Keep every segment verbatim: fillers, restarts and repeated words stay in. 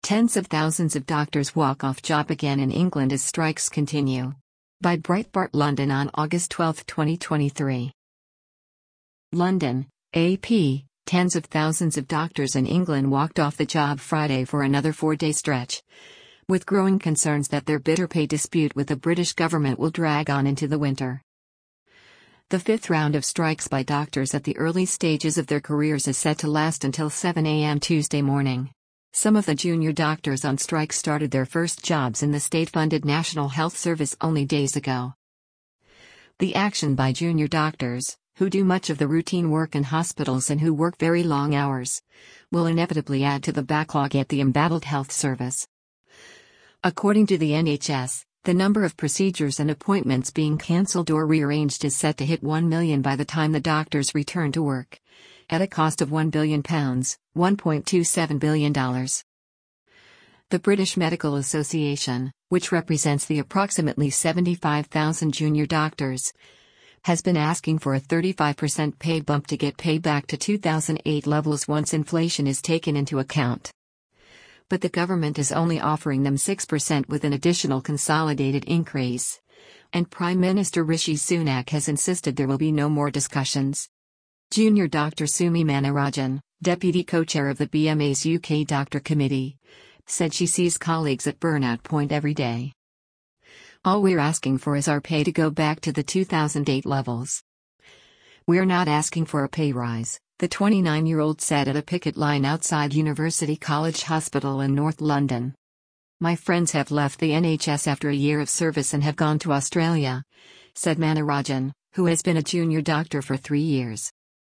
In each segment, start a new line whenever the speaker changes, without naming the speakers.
Tens of thousands of doctors walk off job again in England as strikes continue. By Breitbart London on August twelfth, twenty twenty-three. London, A P. Tens of thousands of doctors in England walked off the job Friday for another four-day stretch, with growing concerns that their bitter pay dispute with the British government will drag on into the winter. The fifth round of strikes by doctors at the early stages of their careers is set to last until seven a m Tuesday morning. Some of the junior doctors on strike started their first jobs in the state-funded National Health Service only days ago. The action by junior doctors, who do much of the routine work in hospitals and who work very long hours, will inevitably add to the backlog at the embattled health service. According to the N H S, the number of procedures and appointments being cancelled or rearranged is set to hit one million by the time the doctors return to work, at a cost of one billion pounds, one point two seven billion dollars. The British Medical Association, which represents the approximately seventy-five thousand junior doctors, has been asking for a thirty-five percent pay bump to get pay back to two thousand eight levels once inflation is taken into account. But the government is only offering them six percent with an additional consolidated increase, and Prime Minister Rishi Sunak has insisted there will be no more discussions. Junior Doctor Sumi Manarajan, deputy co-chair of the B M A's U K Doctor Committee, said she sees colleagues at burnout point every day. All we're asking for is our pay to go back to the two thousand eight levels. We're not asking for a pay rise, the twenty-nine-year-old said at a picket line outside University College Hospital in North London. My friends have left the N H S after a year of service and have gone to Australia, said Manarajan, who has been a junior doctor for three years.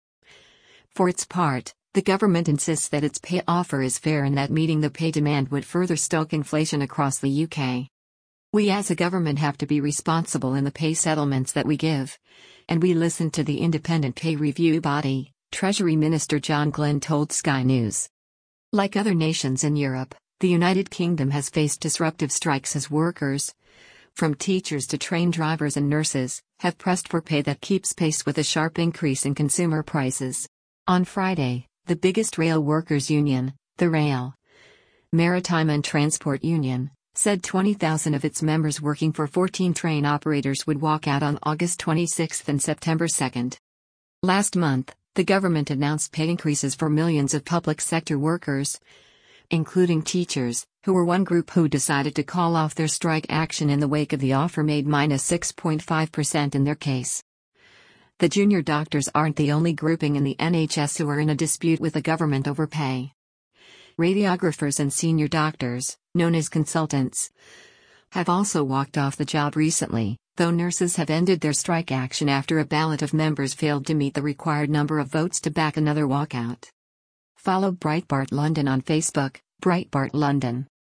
For its part, the government insists that its pay offer is fair and that meeting the pay demand would further stoke inflation across the U K. We as a government have to be responsible in the pay settlements that we give, and we listen to the independent pay review body, Treasury Minister John Glynn told Sky News. Like other nations in Europe, the United Kingdom has faced disruptive strikes as workers, from teachers to train drivers and nurses, have pressed for pay that keeps pace with a sharp increase in consumer prices. On Friday, the biggest rail workers' union, the Rail, Maritime and Transport Union, said twenty thousand of its members working for fourteen train operators would walk out on August twenty-sixth and September second. Last month, the government announced pay increases for millions of public sector workers, including teachers, who were one group who decided to call off their strike action in the wake of the offer made minus six point five percent in their case. The junior doctors aren't the only grouping in the N H S who are in a dispute with the government over pay. Radiographers and senior doctors, known as consultants, have also walked off the job recently, though nurses have ended their strike action after a ballot of members failed to meet the required number of votes to back another walkout. Follow Breitbart London on Facebook, Breitbart London.